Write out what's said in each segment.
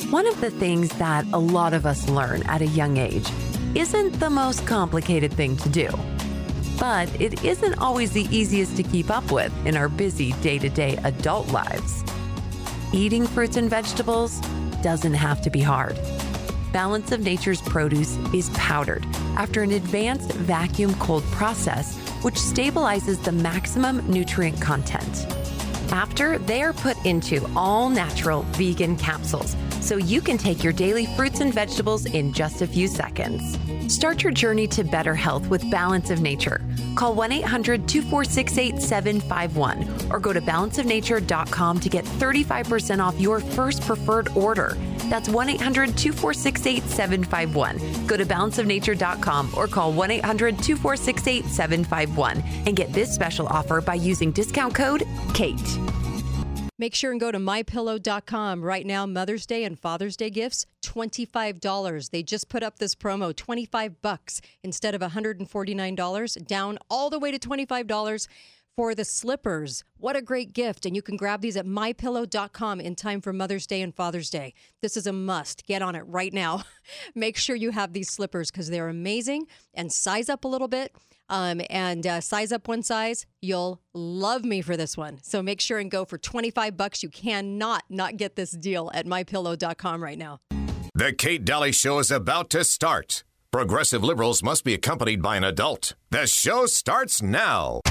One of the things that a lot of us learn at a young age isn't the most complicated thing to do, but it isn't always the easiest to keep up with in our busy day-to-day adult lives. Eating fruits and vegetables doesn't have to be hard. Balance of Nature's produce is powdered after an advanced vacuum cold process, which stabilizes the maximum nutrient content. After, they are put into all-natural vegan capsules, so you can take your daily fruits and vegetables in just a few seconds. Start your journey to better health with Balance of Nature. Call 1-800-246-8751 or go to balanceofnature.com to get 35% off your first preferred order. That's 1-800-246-8751. Go to balanceofnature.com or call 1-800-246-8751 and get this special offer by using discount code KATE. Make sure and go to mypillow.com. Right now, Mother's Day and Father's Day gifts, $25. They just put up this promo, $25 instead of $149, down all the way to $25 for the slippers. What a great gift. And you can grab these at mypillow.com in time for Mother's Day and Father's Day. This is a must. Get on it right now. Make sure you have these slippers because they're amazing, and size up a little bit. Size up one size. You'll love me for this one. So make sure and go for $25. You cannot not get this deal at mypillow.com right now. The Kate Daly Show is about to start. Progressive liberals must be accompanied by an adult. The show starts now.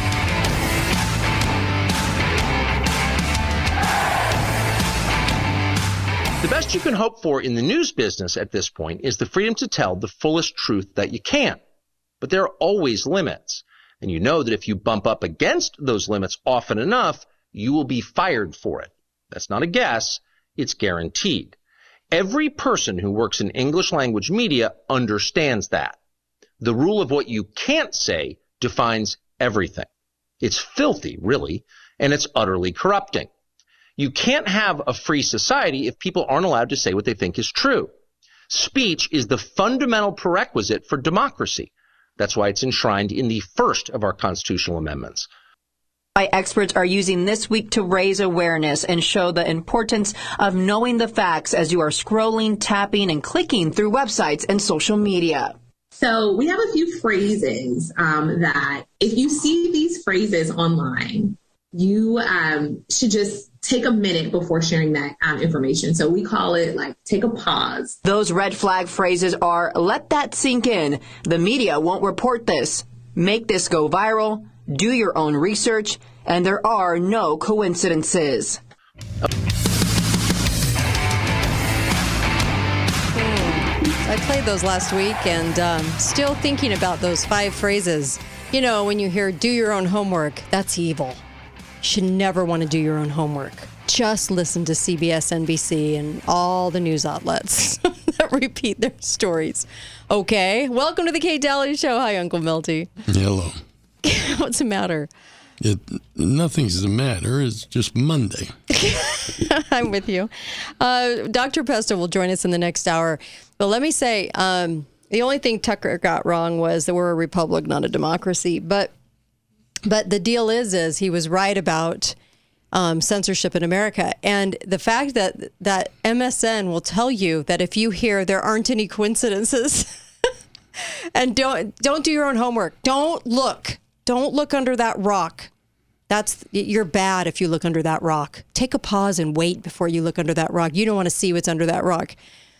The best you can hope for in the news business at this point is the freedom to tell the fullest truth that you can. But there are always limits. And you know that if you bump up against those limits often enough, you will be fired for it. That's not a guess. It's guaranteed. Every person who works in English language media understands that. The rule of what you can't say defines everything. It's filthy, really, and it's utterly corrupting. You can't have a free society if people aren't allowed to say what they think is true. Speech is the fundamental prerequisite for democracy. That's why it's enshrined in the first of our constitutional amendments. Experts are using this week to raise awareness and show the importance of knowing the facts as you are scrolling, tapping, and clicking through websites and social media. So we have a few phrases that if you see these phrases online, you should just take a minute before sharing that information. So we call it take a pause. Those red flag phrases are, let that sink in. The media won't report this. Make this go viral. Do your own research. And there are no coincidences. I played those last week and still thinking about those 5 phrases. You know, when you hear do your own homework, that's evil. You should never want to do your own homework. Just listen to CBS, NBC, and all the news outlets that repeat their stories. Okay, welcome to the Kate Daly Show. Hi, Uncle Milty. Hello. What's the matter? Nothing's the matter. It's just Monday. I'm with you. Dr. Pesto will join us in the next hour. But let me say, the only thing Tucker got wrong was that we're a republic, not a democracy. But the deal is he was right about censorship in America. And the fact that MSN will tell you that if you hear there aren't any coincidences, and don't do your own homework. Don't look under that rock. You're bad if you look under that rock. Take a pause and wait before you look under that rock. You don't want to see what's under that rock.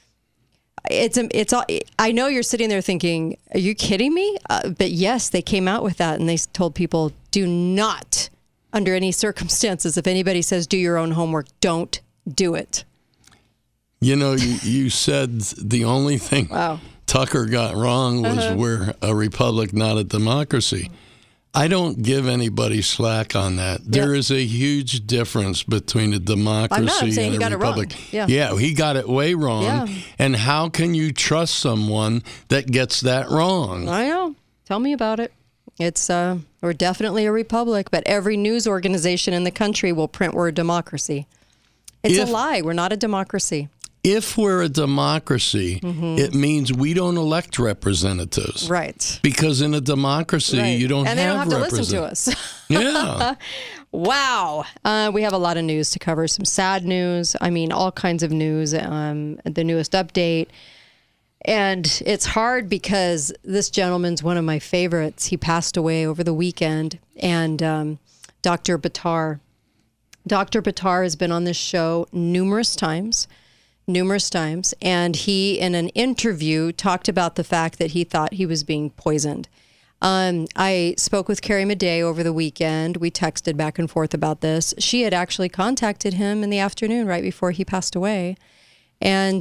I know you're sitting there thinking, are you kidding me? But yes, they came out with that and they told people, do not, under any circumstances, if anybody says do your own homework, don't do it. You know, you said the only thing Tucker got wrong was we're a republic, not a democracy. I don't give anybody slack on that. There is a huge difference between a democracy and a republic. Yeah, he got it way wrong. Yeah. And how can you trust someone that gets that wrong? I know. Tell me about it. It's we're definitely a republic, but every news organization in the country will print we're a democracy. It's a lie. We're not a democracy. If we're a democracy, it means we don't elect representatives. Right. Because in a democracy, you don't have representatives. And they don't have to listen to us. Yeah. Wow. We have a lot of news to cover. Some sad news. I mean, all kinds of news. The newest update. And it's hard because this gentleman's one of my favorites. He passed away over the weekend. And Dr. Buttar. Dr. Buttar has been on this show numerous times. And he, in an interview, talked about the fact that he thought he was being poisoned. I spoke with Carrie Madej over the weekend. We texted back and forth about this. She had actually contacted him in the afternoon right before he passed away. And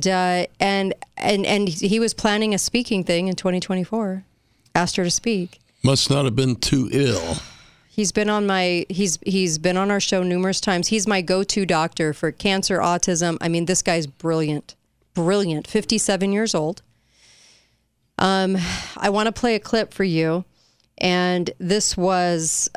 he was planning a speaking thing in 2024. Asked her to speak. Must not have been too ill. He's been on he's been on our show numerous times. He's my go-to doctor for cancer, autism. I mean, this guy's brilliant. 57 years old. I want to play a clip for you, and this was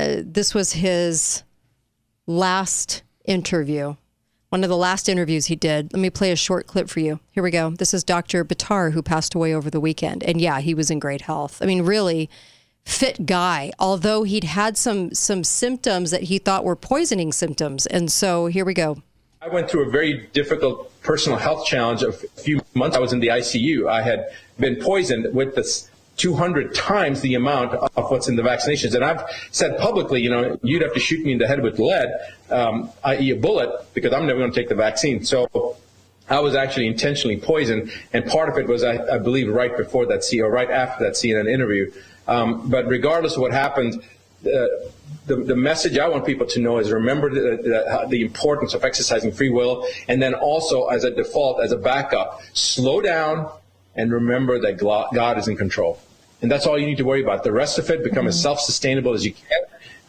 his last interview. One of the last interviews he did. Let me play a short clip for you. Here we go. This is Dr. Buttar, who passed away over the weekend. And yeah, he was in great health. I mean, really fit guy, although he'd had some symptoms that he thought were poisoning symptoms. And so here we go. I went through a very difficult personal health challenge a few months. I was in the ICU. I had been poisoned with this 200 times the amount of what's in the vaccinations. And I've said publicly, you'd have to shoot me in the head with lead, i.e. a bullet, because I'm never going to take the vaccine. So I was actually intentionally poisoned. And part of it was, I believe, right before that right after that CNN interview. But regardless of what happened, the message I want people to know is remember the importance of exercising free will, and then also as a default, as a backup, slow down and remember that God is in control. And that's all you need to worry about. The rest of it, become as self-sustainable as you can.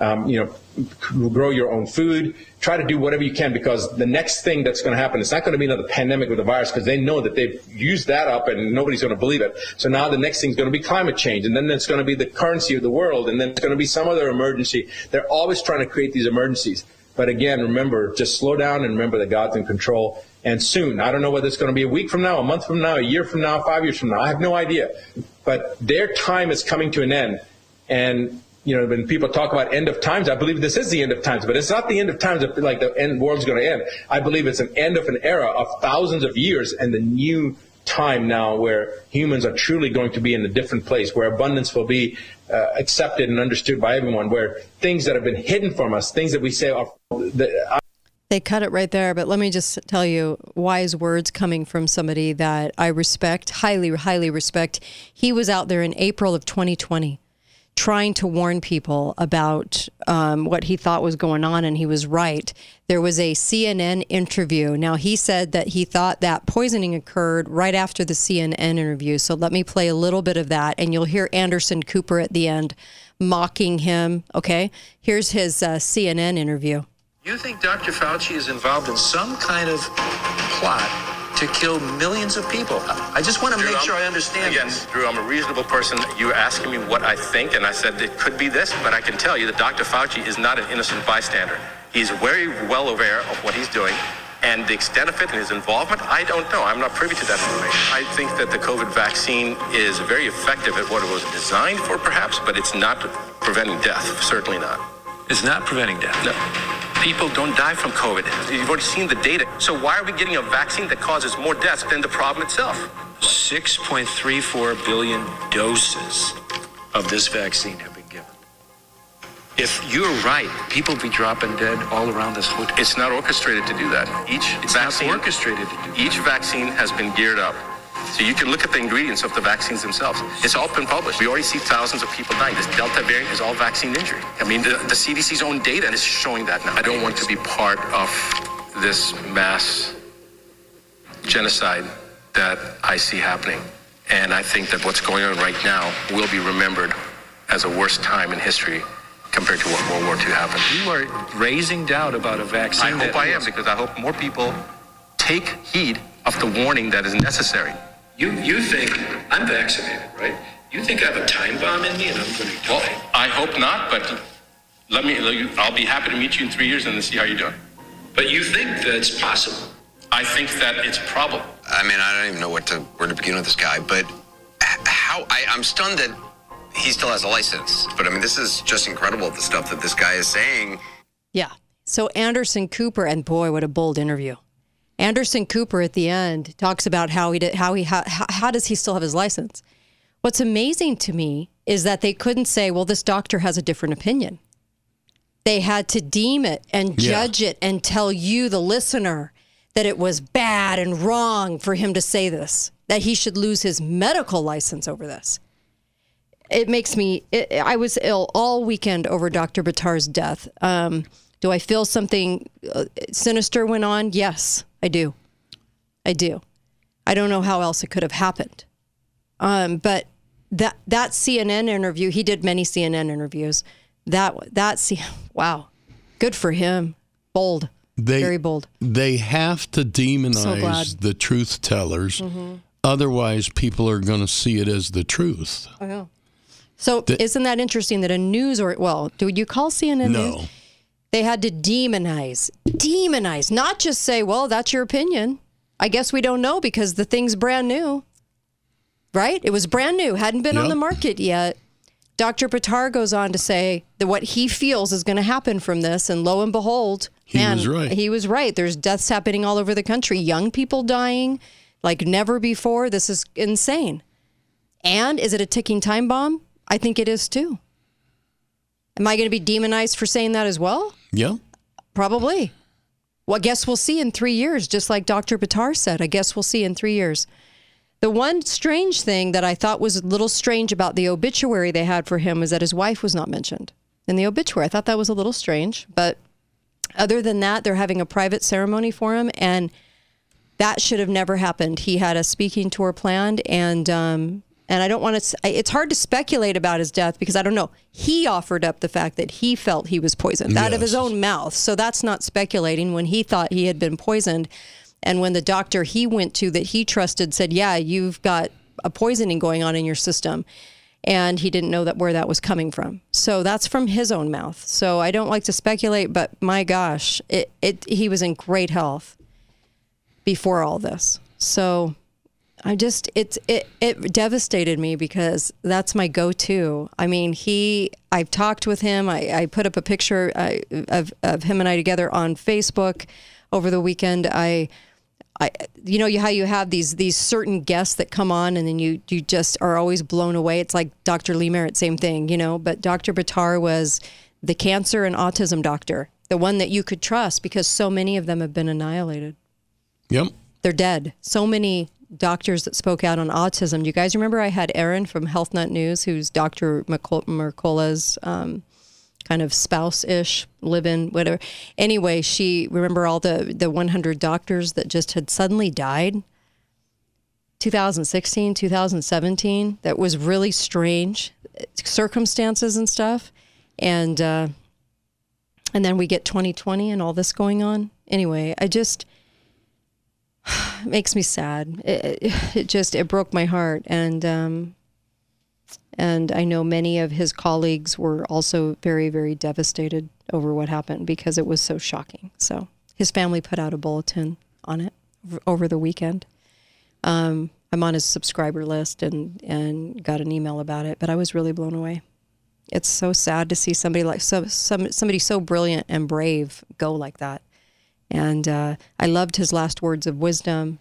Grow your own food. Try to do whatever you can, because the next thing that's going to happen, it's not going to be another pandemic with a virus, because they know that they've used that up and nobody's going to believe it. So now the next thing is going to be climate change, and then it's going to be the currency of the world, and then it's going to be some other emergency. They're always trying to create these emergencies. But again, remember, just slow down and remember that God's in control. And soon, I don't know whether it's going to be a week from now, a month from now, a year from now, 5 years from now. I have no idea. But their time is coming to an end. And when people talk about end of times, I believe this is the end of times, but it's not the end of times like the world's going to end. I believe it's an end of an era of thousands of years, and the new time now where humans are truly going to be in a different place, where abundance will be accepted and understood by everyone, where things that have been hidden from us, things that we say are... They cut it right there, but let me just tell you, wise words coming from somebody that I respect, highly, highly respect. He was out there in April of 2020. Trying to warn people about what he thought was going on, and he was right. There was a CNN interview. Now, he said that he thought that poisoning occurred right after the CNN interview. So let me play a little bit of that, and you'll hear Anderson Cooper at the end mocking him. Okay? Here's his CNN interview. You think Dr. Fauci is involved in some kind of plot to kill millions of people? I just want to make sure I understand this. Drew, I'm a reasonable person. You were asking me what I think, and I said it could be this, but I can tell you that Dr. Fauci is not an innocent bystander. He's very well aware of what he's doing, and the extent of it and his involvement, I don't know. I'm not privy to that information. I think that the COVID vaccine is very effective at what it was designed for, perhaps, but it's not preventing death, certainly not. It's not preventing death? No. People don't die from COVID. You've already seen the data. So why are we getting a vaccine that causes more deaths than the problem itself? 6.34 billion doses of this vaccine have been given. If you're right, people be dropping dead all around this whole... It's not orchestrated to do that. It's not orchestrated to do that. Each vaccine has been geared up. So you can look at the ingredients of the vaccines themselves. It's all been published. We already see thousands of people dying. This Delta variant is all vaccine injury. I mean, the CDC's own data is showing that now. I don't want to be part of this mass genocide that I see happening. And I think that what's going on right now will be remembered as a worst time in history compared to what World War II happened. You are raising doubt about a vaccine. I hope I am, because I hope more people take heed of the warning that is necessary. You think I'm vaccinated, right? You think I have a time bomb in me and I'm going to die? Well, I hope not, but I'll be happy to meet you in 3 years and then see how you're doing. But you think that it's possible? I think that it's probable. I mean, I don't even know where to begin with this guy, but I'm stunned that he still has a license. But I mean, this is just incredible, the stuff that this guy is saying. Yeah. So Anderson Cooper, and boy, what a bold interview. Anderson Cooper at the end talks about how does he still have his license? What's amazing to me is that they couldn't say, well, this doctor has a different opinion. They had to deem it and judge it and tell you, the listener, that it was bad and wrong for him to say this, that he should lose his medical license over this. It makes me, I was ill all weekend over Dr. Buttar's death. Do I feel something sinister went on? Yes, I do. I do. I don't know how else it could have happened. But that CNN interview, he did many CNN interviews. Wow, good for him. Bold, very bold. They have to demonize the truth tellers. Mm-hmm. Otherwise, people are going to see it as the truth. I know. So isn't that interesting that a news do you call CNN news? No. They had to demonize, not just say, well, that's your opinion. I guess we don't know because the thing's brand new, right? It was brand new, hadn't been on the market yet. Dr. Buttar goes on to say that what he feels is going to happen from this, and lo and behold, he was right. There's deaths happening all over the country, young people dying like never before. This is insane. And is it a ticking time bomb? I think it is too. Am I going to be demonized for saying that as well? Yeah. Probably. Well, I guess we'll see in 3 years, just like Dr. Buttar said. I guess we'll see in 3 years. The one strange thing that I thought was a little strange about the obituary they had for him was that his wife was not mentioned in the obituary. I thought that was a little strange. But other than that, they're having a private ceremony for him, and that should have never happened. He had a speaking tour planned, and I don't want to, it's hard to speculate about his death because I don't know. He offered up the fact that he felt he was poisoned out of his own mouth. So that's not speculating when he thought he had been poisoned. And when the doctor he went to that he trusted said, yeah, you've got a poisoning going on in your system. And he didn't know where that was coming from. So that's from his own mouth. So I don't like to speculate, but my gosh, he was in great health before all this. So it devastated me because that's my go-to. I mean, I've talked with him. I put up a picture of him and I together on Facebook over the weekend. You know how you have these certain guests that come on and then you just are always blown away. It's like Dr. Lee Merritt, same thing, but Dr. Buttar was the cancer and autism doctor, the one that you could trust because so many of them have been annihilated. Yep. They're dead. So many doctors that spoke out on autism. Do you guys remember I had Erin from Health Nut News, who's Dr. Mercola's kind of spouse-ish, live-in, whatever. Anyway, remember all the 100 doctors that just had suddenly died? 2016, 2017. That was really strange circumstances and stuff. And then we get 2020 and all this going on. Anyway, it makes me sad. It broke my heart. And I know many of his colleagues were also very, very devastated over what happened because it was so shocking. So his family put out a bulletin on it over the weekend. I'm on his subscriber list and got an email about it, but I was really blown away. It's so sad to see somebody like somebody so brilliant and brave go like that. And I loved his last words of wisdom.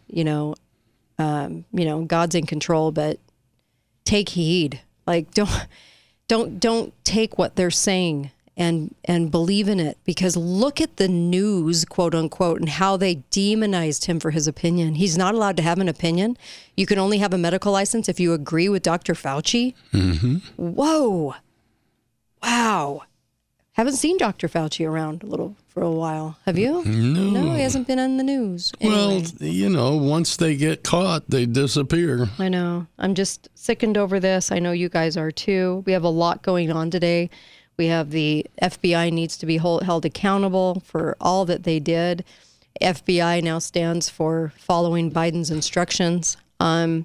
God's in control, but take heed. Like don't take what they're saying and believe in it, because look at the news, quote unquote, and how they demonized him for his opinion. He's not allowed to have an opinion. You can only have a medical license if you agree with Dr. Fauci. Mm-hmm. Whoa. Wow. Haven't seen Dr. Fauci around for a while. Have you? No, he hasn't been on the news. Anyway. Well, once they get caught, they disappear. I know. I'm just sickened over this. I know you guys are too. We have a lot going on today. We have the FBI needs to be held accountable for all that they did. FBI now stands for following Biden's instructions. And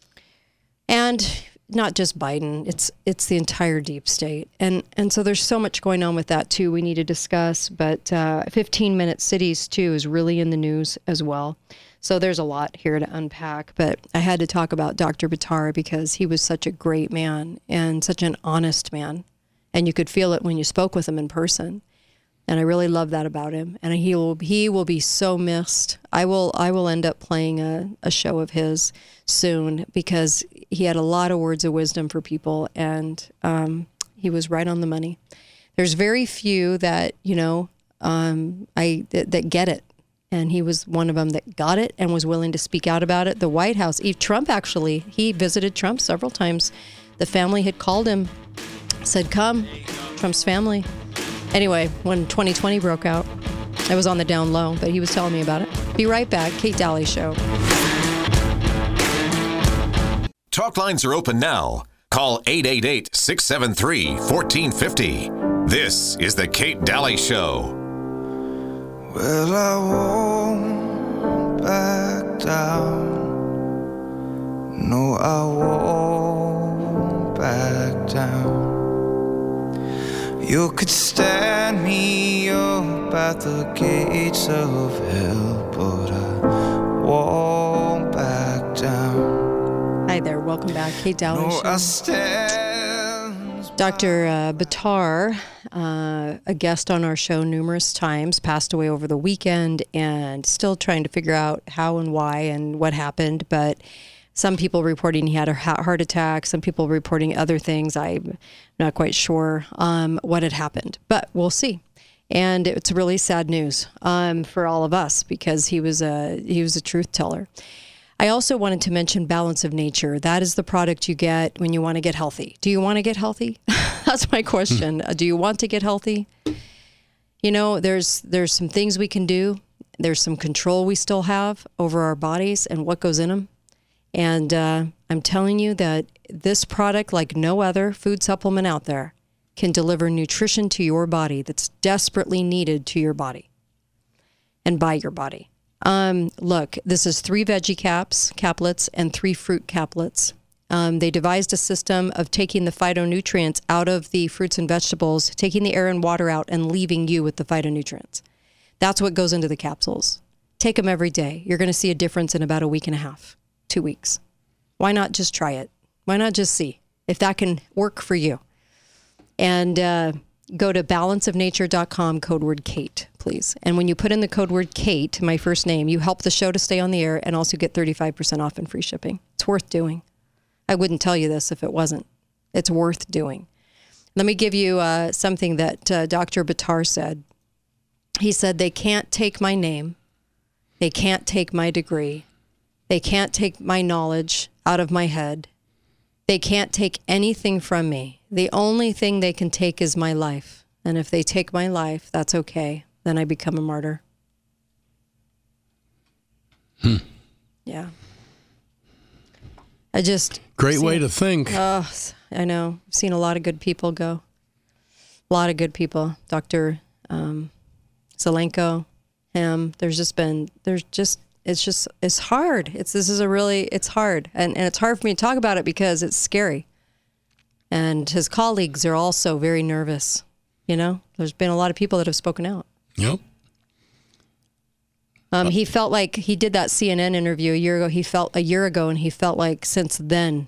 not just Biden, it's the entire deep state. And so there's so much going on with that too we need to discuss, but 15-minute cities too is really in the news as well. So there's a lot here to unpack, but I had to talk about Dr. Buttar because he was such a great man and such an honest man. And you could feel it when you spoke with him in person. And I really love that about him. And he will be so missed. I will end up playing a show of his soon because he had a lot of words of wisdom for people, and he was right on the money. There's very few that, that get it. And he was one of them that got it and was willing to speak out about it. The White House, Trump actually, he visited Trump several times. The family had called him, said, come, Trump's family. Anyway, when 2020 broke out, I was on the down low, but he was telling me about it. Be right back. Kate Daly Show. Talk lines are open now. Call 888-673-1450. This is the Kate Daly Show. Well, I won't back down. No, I won't back down. You could stand me up at the gates of hell, but I won't back down. Hi there, welcome back. Kate Daly Show. Dr. Buttar, a guest on our show numerous times, passed away over the weekend, and still trying to figure out how and why and what happened. But some people reporting he had a heart attack, some people reporting other things. I'm not quite sure what had happened, but we'll see. And it's really sad news for all of us because he was a truth teller. I also wanted to mention Balance of Nature. That is the product you get when you want to get healthy. Do you want to get healthy? That's my question. Do you want to get healthy? There's some things we can do. There's some control we still have over our bodies and what goes in them. And I'm telling you that this product, like no other food supplement out there, can deliver nutrition to your body that's desperately needed to your body and by your body. Look, this is 3 veggie caplets, and 3 fruit caplets. They devised a system of taking the phytonutrients out of the fruits and vegetables, taking the air and water out, and leaving you with the phytonutrients. That's what goes into the capsules. Take them every day. You're going to see a difference in about a week and a half, 2 weeks. Why not just try it? Why not just see if that can work for you? And go to balanceofnature.com, code word Kate, please. And when you put in the code word Kate, my first name, you help the show to stay on the air and also get 35% off and free shipping. It's worth doing. I wouldn't tell you this if it wasn't. It's worth doing. Let me give you something that Dr. Buttar said. He said, they can't take my name. They can't take my degree. They can't take my knowledge out of my head. They can't take anything from me. The only thing they can take is my life. And if they take my life, that's okay. Then I become a martyr. Yeah. Great way to think. Oh, I know. I've seen a lot of good people go. A lot of good people. Dr. Zelenko, him. It's hard. It's hard. And it's hard for me to talk about it because it's scary. And his colleagues are also very nervous. There's been a lot of people that have spoken out. Yep. He felt like he did that CNN interview a year ago, and he felt like since then,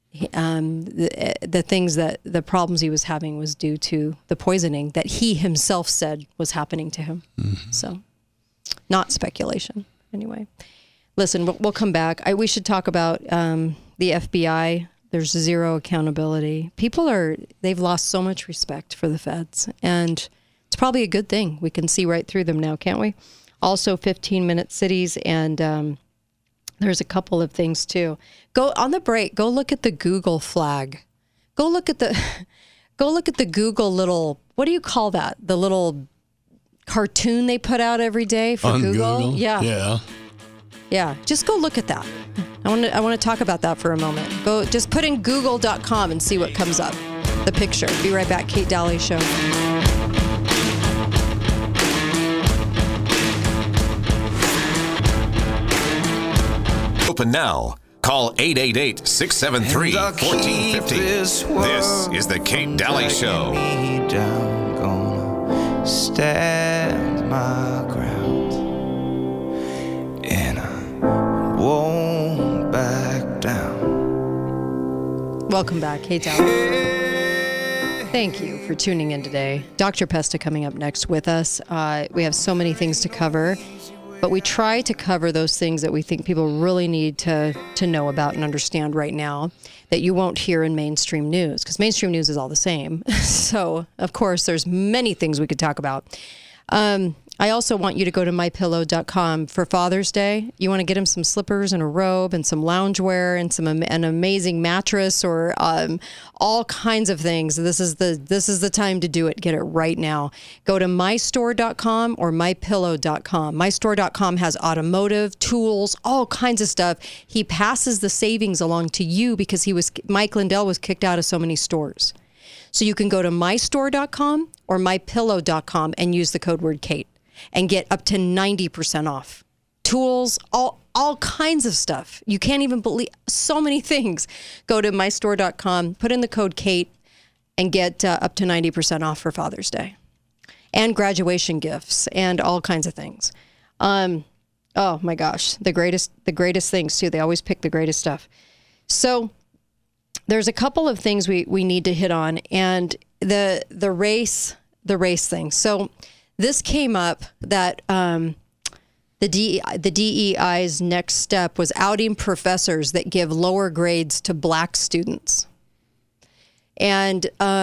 the problems he was having was due to the poisoning that he himself said was happening to him. Mm-hmm. So, not speculation. Anyway, listen, we'll come back. We should talk about the FBI. There's zero accountability. They've lost so much respect for the feds, and it's probably a good thing. We can see right through them now, can't we? Also 15-minute cities, and there's a couple of things too. Go on the break. Go look at the Google flag. Go look at the Google little, what do you call that? The little cartoon they put out every day for on Google. Yeah. Just go look at that. I want to talk about that for a moment. Go just put in google.com and see what comes up. The picture. Be right back. Kate Daly Show. Open now. Call 888-673-1450. This is the Kate Daly Show. Gonna stand my ground, and I won't back down. Welcome back, Kate Daly. Thank you for tuning in today. Dr. Pesta coming up next with us. We have so many things to cover, but we try to cover those things that we think people really need to know about and understand right now that you won't hear in mainstream news, because mainstream news is all the same. So, of course, there's many things we could talk about. I also want you to go to mypillow.com for Father's Day. You want to get him some slippers and a robe and some loungewear and an amazing mattress or all kinds of things. This is the time to do it. Get it right now. Go to mystore.com or mypillow.com. Mystore.com has automotive, tools, all kinds of stuff. He passes the savings along to you because Mike Lindell was kicked out of so many stores. So you can go to mystore.com or mypillow.com and use the code word Kate and get up to 90% off. Tools, all kinds of stuff. You can't even believe so many things. Go to mystore.com, put in the code Kate, and get up to 90% off for Father's Day. And graduation gifts and all kinds of things. Oh my gosh, the greatest things too. They always pick the greatest stuff. So there's a couple of things we need to hit on, and the race thing. So this came up that the DEI's next step was outing professors that give lower grades to black students. And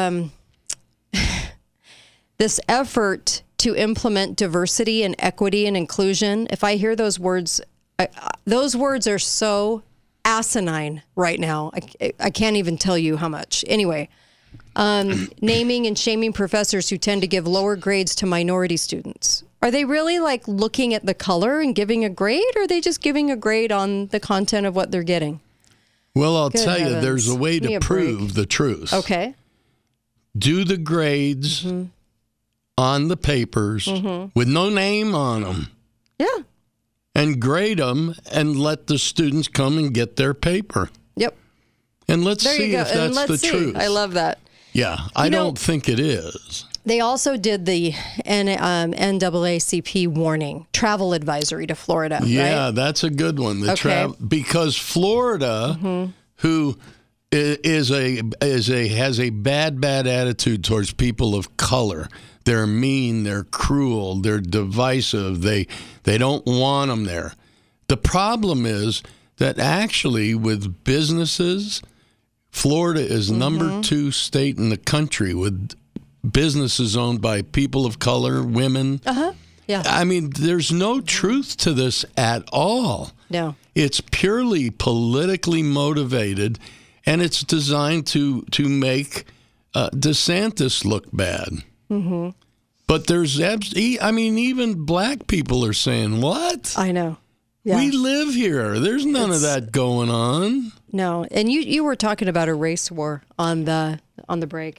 this effort to implement diversity and equity and inclusion, if I hear those words are so asinine right now. I can't even tell you how much. Anyway, naming and shaming professors who tend to give lower grades to minority students. Are they really like looking at the color and giving a grade, or are they just giving a grade on the content of what they're getting? Well, I'll tell you, there's a way to prove the truth. Okay. Do the grades on the papers with no name on them. Yeah. And grade them and let the students come and get their paper. Yep. And let's see if that's the truth. I love that. Yeah, I don't think it is. They also did the NAACP warning, travel advisory to Florida. Yeah, right? That's a good one. Because Florida, who has a bad attitude towards people of color. They're mean, they're cruel, they're divisive, they don't want them there. The problem is that actually with businesses, Florida is number 2 state in the country with businesses owned by people of color, women. Yeah. I mean, there's no truth to this at all. No. It's purely politically motivated, and it's designed to make DeSantis look bad. Mm-hmm. But there's, even black people are saying, what? I know. Yeah. We live here. There's none of that going on. No. And you were talking about a race war on the break.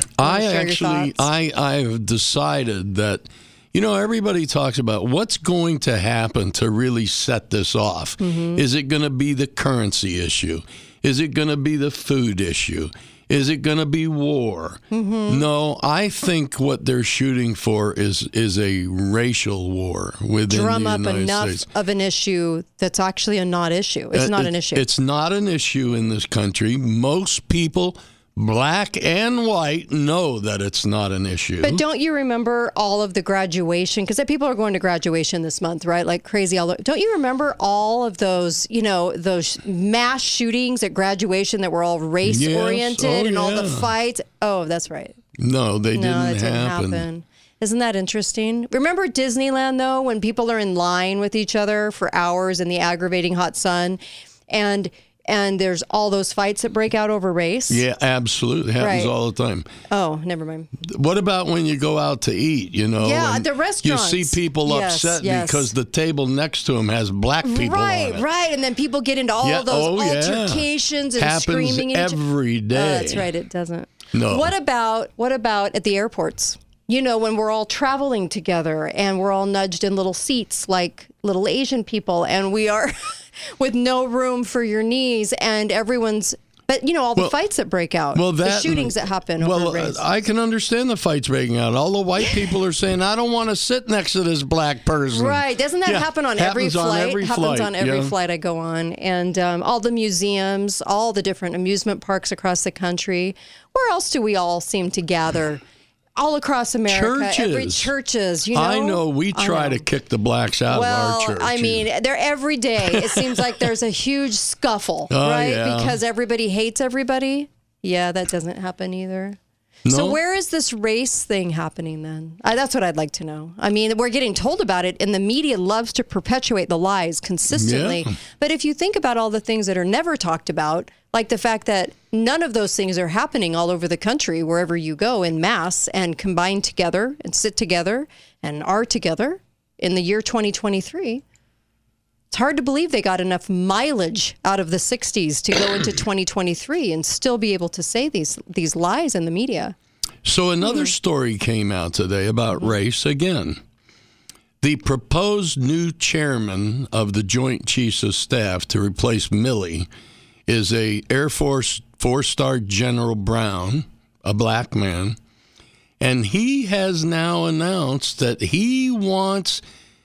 I've decided that, everybody talks about what's going to happen to really set this off. Is it going to be the currency issue? Is it going to be the food issue? Is it going to be war? No, I think what they're shooting for is a racial war within the United States. Drum up enough of an issue that's actually a not issue. It's not an issue. It's not an issue in this country. Most people, black and white, know that it's not an issue. But don't you remember all of the graduation? Because people are going to graduation this month, right? Like crazy. Don't you remember all of those, those mass shootings at graduation that were all race-oriented and all the fights? Oh, that's right. No, that didn't happen. Isn't that interesting? Remember Disneyland, though, when people are in line with each other for hours in the aggravating hot sun and there's all those fights that break out over race? Yeah, absolutely. It happens all the time. Oh, never mind. What about when you go out to eat, Yeah, at the restaurants. You see people upset because the table next to them has black people on it. Right. And then people get into all those altercations and happens screaming. Every day. That's right, it doesn't. No. What about at the airports? When we're all traveling together and we're all nudged in little seats like little Asian people and we are with no room for your knees and everyone's But, all the fights that break out, the shootings that happen over race. I can understand the fights breaking out. All the white people are saying, I don't want to sit next to this black person. Right. Doesn't that happen on every flight? Happens on every flight I go on. And all the museums, all the different amusement parks across the country. Where else do we all seem to gather? All across America, churches, I know we try to kick the blacks out of our church. I mean, they're every day. It seems like there's a huge scuffle, right? Yeah. Because everybody hates everybody. Yeah, that doesn't happen either. No. So where is this race thing happening then? That's what I'd like to know. I mean, we're getting told about it, and the media loves to perpetuate the lies consistently. Yeah. But if you think about all the things that are never talked about, like the fact that none of those things are happening all over the country, wherever you go in mass and combine together and sit together and are together in the year 2023, it's hard to believe they got enough mileage out of the 60s to go into 2023 and still be able to say these lies in the media. So another story came out today about race again. The proposed new chairman of the Joint Chiefs of Staff to replace Milley is a Air Force 4-star General Brown, a black man, and he has now announced that he wants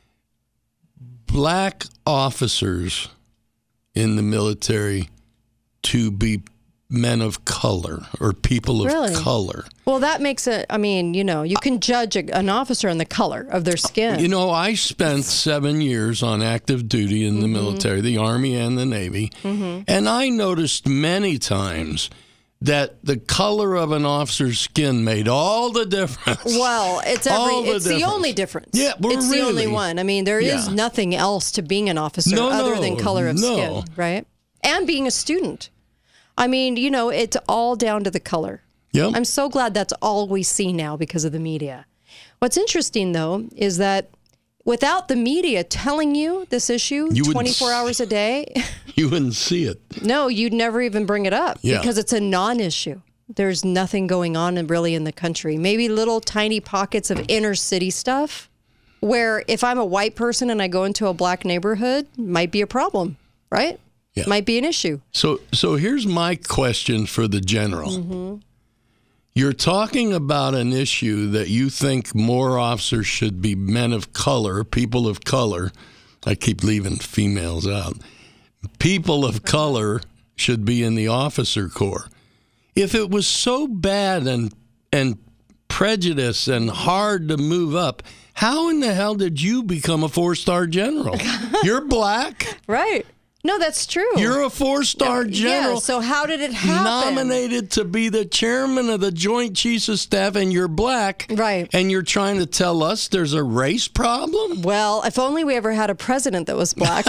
black officers in the military to be men of color or people of color. Well, that makes it, I mean, you can judge an officer on the color of their skin. I spent 7 years on active duty in the military, the Army and the Navy, and I noticed many times that the color of an officer's skin made all the difference. Well, it's the only difference. Yeah, it's the only one. I mean, there is nothing else to being an officer other than color of skin, right? And being a student. I mean, it's all down to the color. Yep. I'm so glad that's all we see now because of the media. What's interesting, though, is that without the media telling you this issue 24 hours a day, you wouldn't see it. No, you'd never even bring it up because it's a non-issue. There's nothing going on really in the country. Maybe little tiny pockets of inner city stuff where if I'm a white person and I go into a black neighborhood, might be a problem, right? Yeah. Might be an issue. So here's my question for the general. You're talking about an issue that you think more officers should be men of color, people of color. I keep leaving females out. People of color should be in the officer corps. If it was so bad and prejudice and hard to move up, how in the hell did you become a 4-star general? You're black. Right. No, that's true. You're a 4-star general. Yeah, so how did it happen? Nominated to be the chairman of the Joint Chiefs of Staff, and you're black. Right. And you're trying to tell us there's a race problem? Well, if only we ever had a president that was black.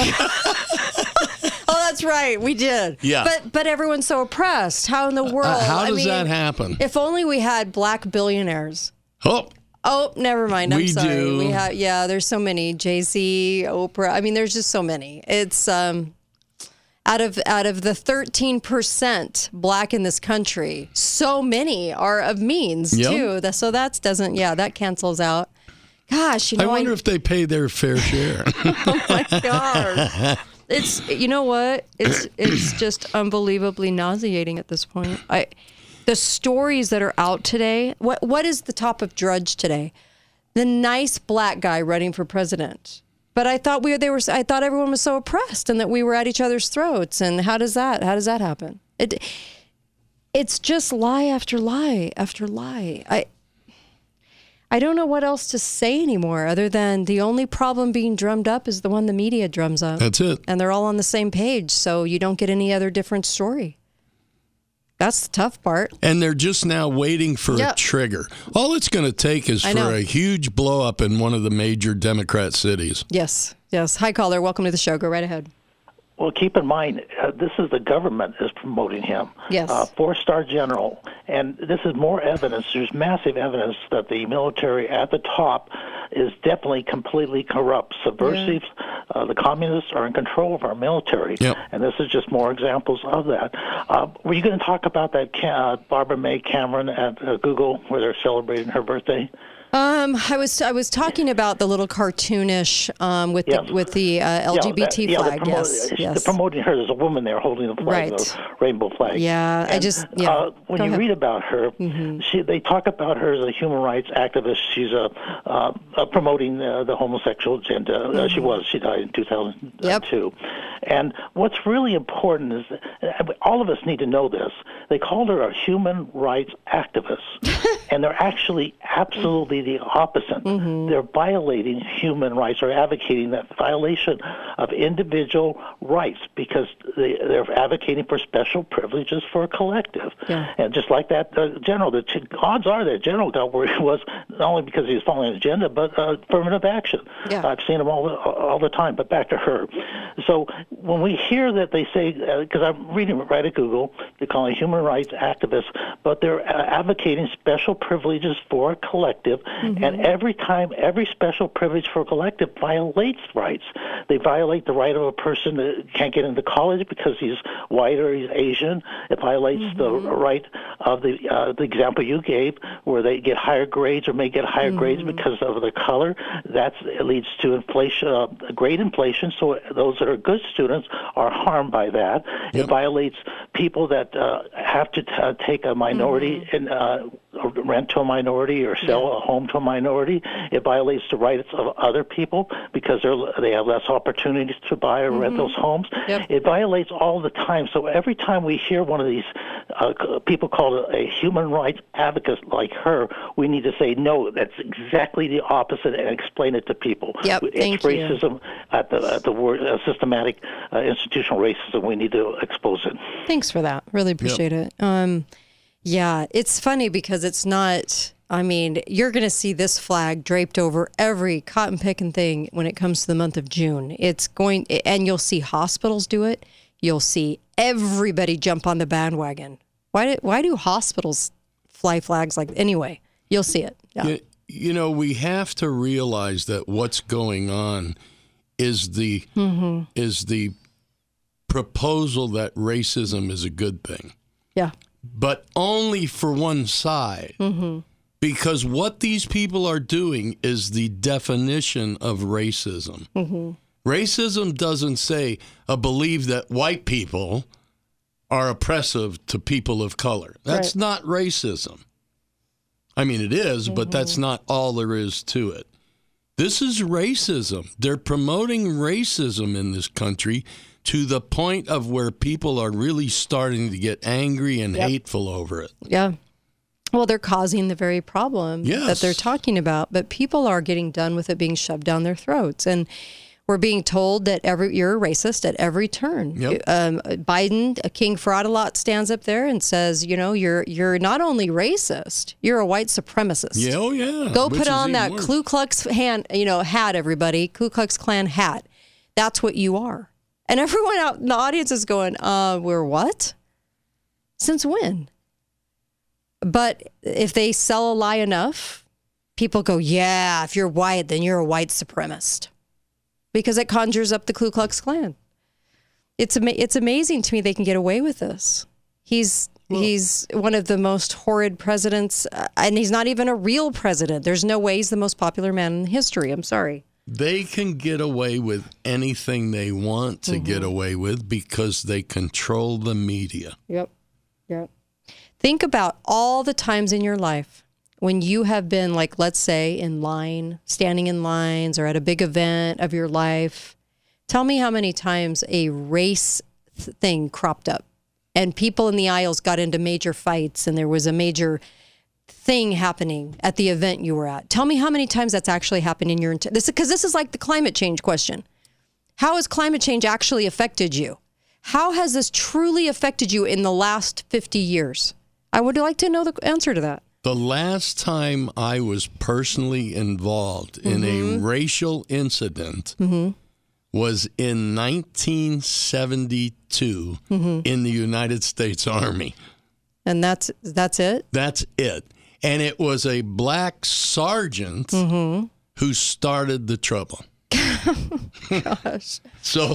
Oh, that's right. We did. Yeah. But everyone's so oppressed. How in the world? How does that happen? If only we had black billionaires. Oh, never mind. I'm sorry. Do. We have, there's so many. Jay-Z, Oprah. I mean, there's just so many. It's out of the 13% black in this country, so many are of means too. So that cancels out. Gosh, I wonder if they pay their fair share. Oh my gosh. It's what? It's just unbelievably nauseating at this point. The stories that are out today. What is the top of Drudge today? The nice black guy running for president. But I thought I thought everyone was so oppressed and that we were at each other's throats. And how does that happen? It's just lie after lie after lie. I don't know what else to say anymore other than the only problem being drummed up is the one the media drums up. That's it. And they're all on the same page, so you don't get any other different story. That's the tough part. And they're just now waiting for a trigger. All it's going to take is for a huge blow up in one of the major Democrat cities. Yes. Hi, caller. Welcome to the show. Go right ahead. Well, keep in mind, this is the government is promoting him. Yes. 4-star general. And this is more evidence. There's massive evidence that the military at the top is definitely completely corrupt, subversive. Yeah. The communists are in control of our military. Yep. And this is just more examples of that. Were you going to talk about that Barbara May Cameron at Google where they're celebrating her birthday? I was talking about the little cartoonish with the LGBT flag. Yes. They're promoting her. There's a woman there holding the flag, the rainbow flag. Yeah, and, when you read about her, they talk about her as a human rights activist. She's promoting the homosexual agenda. She died in 2002. Yep. And what's really important is that all of us need to know this. They called her a human rights activist, and they're actually absolutely the opposite. They're violating human rights or advocating that violation of individual rights because they're advocating for special privileges for a collective. Yeah. And just like that general, the odds are that general got where he was not only because he was following an agenda, but affirmative action. Yeah. I've seen them all the time. But back to her. So when we hear that they say, because I'm reading it right at Google, they call it human rights activists, but they're advocating special privileges for a collective, and every special privilege for a collective violates rights. They violate the right of a person that can't get into college because he's white or he's Asian. It violates the right of the example you gave, where they get higher grades or may get higher grades because of their color. It leads to inflation, grade inflation. So those that are good students are harmed by that. Yep. It violates people that have to take a minority and rent to a minority or sell a home to a minority. It violates the rights of other people because they have less opportunities to buy or rent those homes. Yep. It violates all the time. So every time we hear one of these people called a human rights advocate like her, we need to say, no, that's exactly the opposite, and explain it to people. Yep, it's racism at the word systematic institutional racism. We need to expose it. Thanks for that. Really appreciate it. Yeah, it's funny because it's not, you're going to see this flag draped over every cotton picking thing when it comes to the month of June. And you'll see hospitals do it. You'll see everybody jump on the bandwagon. Why do hospitals fly flags anyway? You'll see it. Yeah. We have to realize that what's going on is the proposal that racism is a good thing. Yeah. But only for one side. Because what these people are doing is the definition of racism. Racism doesn't say believe that white people are oppressive to people of color. That's not racism. It is, but that's not all there is to it. This is racism. They're promoting racism in this country to the point of where people are really starting to get angry and hateful over it. Yeah. Well, they're causing the very problem that they're talking about, but people are getting done with it being shoved down their throats. And we're being told that you're a racist at every turn. Yep. Biden, King Fraud-a-Lot, stands up there and says, you're not only racist, you're a white supremacist. Yeah, oh yeah. Go put on that worse. Ku Klux hat, everybody. Ku Klux Klan hat. That's what you are. And everyone out in the audience is going, we're what? Since when? But if they sell a lie enough, people go, yeah, if you're white, then you're a white supremacist. Because it conjures up the Ku Klux Klan. It's amazing to me they can get away with this. He's one of the most horrid presidents, and he's not even a real president. There's no way he's the most popular man in history. I'm sorry. They can get away with anything they want to get away with because they control the media. Yep. Think about all the times in your life when you have been, let's say, in line, standing in lines, or at a big event of your life. Tell me how many times a race thing cropped up and people in the aisles got into major fights and there was a major thing happening at the event you were at. Tell me how many times that's actually happened in your entire... Because this is like the climate change question. How has climate change actually affected you? How has this truly affected you in the last 50 years? I would like to know the answer to that. The last time I was personally involved in a racial incident was in 1972 in the United States Army. And that's it? That's it. And it was a black sergeant who started the trouble. Gosh. So.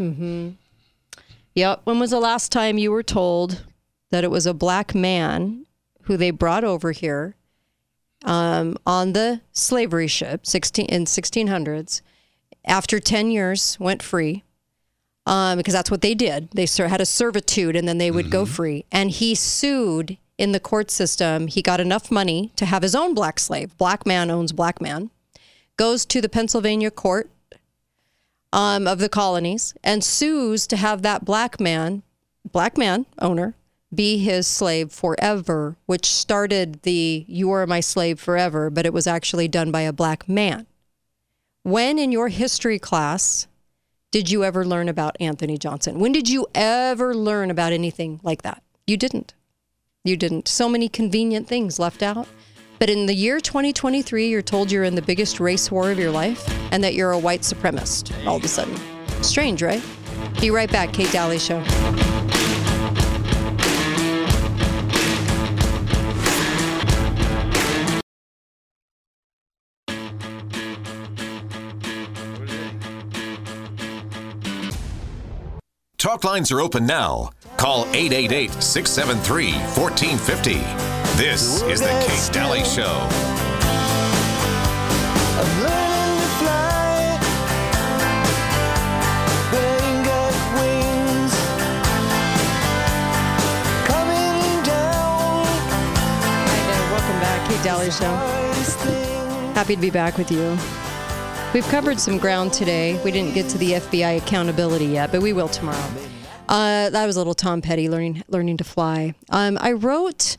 Yep. When was the last time you were told that it was a black man who they brought over here on the slavery ship in 1600s. After 10 years, went free because that's what they did. They had a servitude and then they would go free. And he sued in the court system. He got enough money to have his own black slave. Black man owns black man. Goes to the Pennsylvania court of the colonies and sues to have that black man owner, be his slave forever, which started the "you are my slave forever," but it was actually done by a black man. When in your history class did you ever learn about Anthony Johnson? When did you ever learn about anything like that? You didn't. You didn't. So many convenient things left out. But in the year 2023, you're told you're in the biggest race war of your life and that you're a white supremacist all of a sudden. Strange, right? Be right back. Kate Daly Show. Talk lines are open now. Call 888-673-1450. This is the Kate Daly Show. I'm learning to fly. Ain't got wings. Coming down. Hi there. Welcome back. Kate Daly Show. Happy to be back with you. We've covered some ground today. We didn't get to the FBI accountability yet, but we will tomorrow. That was a little Tom Petty learning to fly. I wrote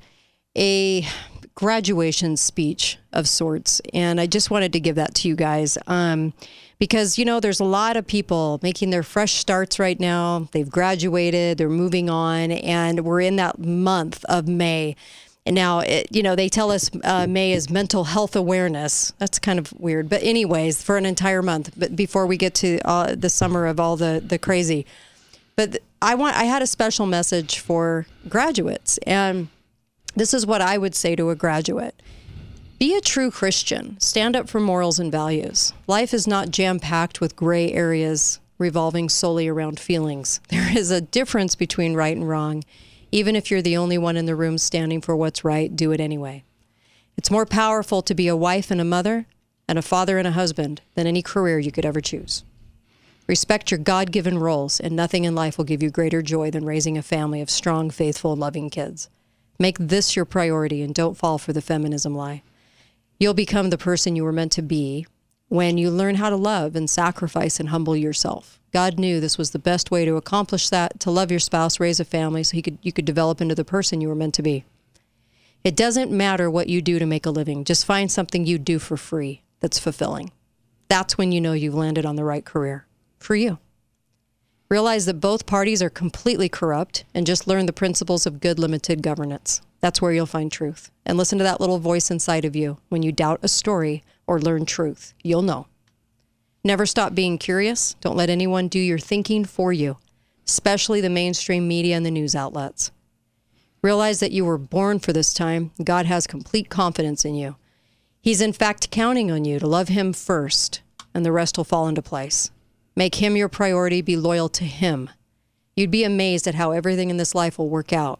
a graduation speech of sorts, and I just wanted to give that to you guys because, you know, there's a lot of people making their fresh starts right now. They've graduated, they're moving on, and we're in that month of May. And now, they tell us May is mental health awareness. That's kind of weird. But anyways, for an entire month, but before we get to the summer of all the crazy. But I had a special message for graduates. And this is what I would say to a graduate. Be a true Christian. Stand up for morals and values. Life is not jam-packed with gray areas revolving solely around feelings. There is a difference between right and wrong. Even if you're the only one in the room standing for what's right, do it anyway. It's more powerful to be a wife and a mother and a father and a husband than any career you could ever choose. Respect your God-given roles, and nothing in life will give you greater joy than raising a family of strong, faithful, loving kids. Make this your priority and don't fall for the feminism lie. You'll become the person you were meant to be when you learn how to love and sacrifice and humble yourself. God knew this was the best way to accomplish that, to love your spouse, raise a family, so you could develop into the person you were meant to be. It doesn't matter what you do to make a living. Just find something you do for free that's fulfilling. That's when you know you've landed on the right career for you. Realize that both parties are completely corrupt and just learn the principles of good limited governance. That's where you'll find truth. And listen to that little voice inside of you when you doubt a story or learn truth. You'll know. Never stop being curious. Don't let anyone do your thinking for you, especially the mainstream media and the news outlets. Realize that you were born for this time. God has complete confidence in you. He's in fact counting on you to love him first, and the rest will fall into place. Make him your priority. Be loyal to him. You'd be amazed at how everything in this life will work out.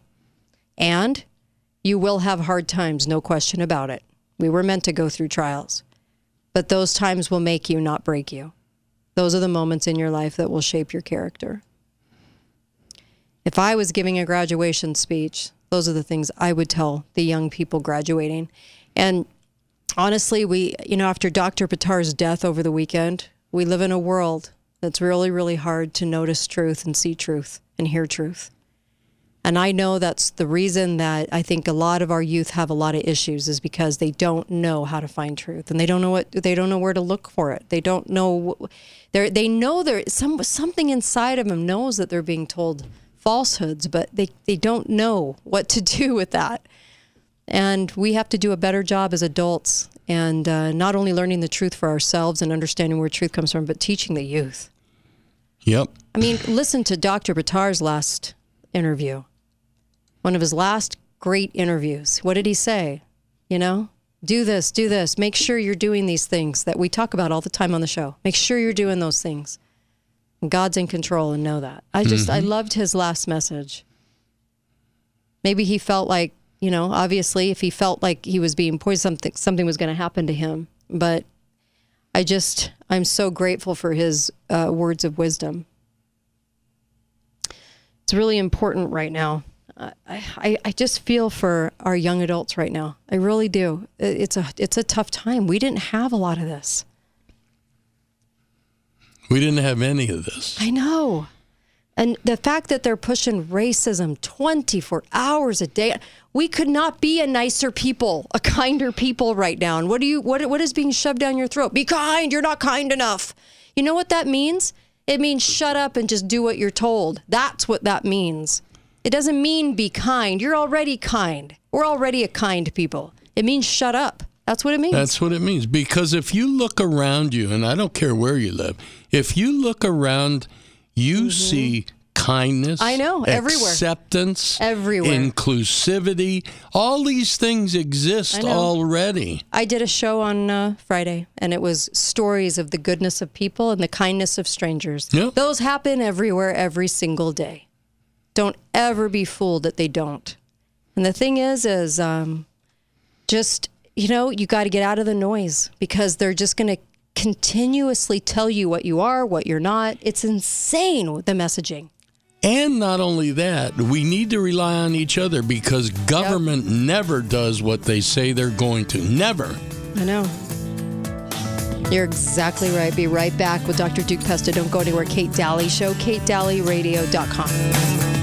And you will have hard times, no question about it. We were meant to go through trials. But those times will make you, not break you. Those are the moments in your life that will shape your character. If I was giving a graduation speech, those are the things I would tell the young people graduating. And honestly, after Dr. Buttar's death over the weekend, we live in a world that's really, really hard to notice truth and see truth and hear truth. And I know that's the reason that I think a lot of our youth have a lot of issues is because they don't know how to find truth and they don't know where to look for it. They don't know. They know there's something inside of them knows that they're being told falsehoods, but they don't know what to do with that. And we have to do a better job as adults and not only learning the truth for ourselves and understanding where truth comes from, but teaching the youth. Yep. I mean, listen to Dr. Buttar's last interview. One of his last great interviews. What did he say? Do this. Make sure you're doing these things that we talk about all the time on the show. Make sure you're doing those things. And God's in control and know that. I loved his last message. Maybe he felt like obviously if he felt like he was being poisoned, something was going to happen to him. But I'm so grateful for his words of wisdom. It's really important right now. I just feel for our young adults right now. I really do. It's a tough time. We didn't have a lot of this. We didn't have any of this. I know. And the fact that they're pushing racism 24 hours a day, we could not be a nicer people, a kinder people right now. And what is being shoved down your throat? Be kind. You're not kind enough. You know what that means? It means shut up and just do what you're told. That's what that means. It doesn't mean be kind. You're already kind. We're already a kind people. It means shut up. That's what it means. That's what it means. Because if you look around you, and I don't care where you live, if you look around, you see kindness. I know, everywhere. Acceptance. Everywhere. Inclusivity. All these things exist already. I did a show on Friday, and it was stories of the goodness of people and the kindness of strangers. Yep. Those happen everywhere, every single day. Don't ever be fooled that they don't. And the thing is just... you got to get out of the noise because they're just going to continuously tell you what you are, what you're not. It's insane, the messaging. And not only that, we need to rely on each other because government never does what they say they're going to. Never. I know. You're exactly right. Be right back with Dr. Duke Pesta. Don't go anywhere. Kate Daly Show, KateDalyRadio.com.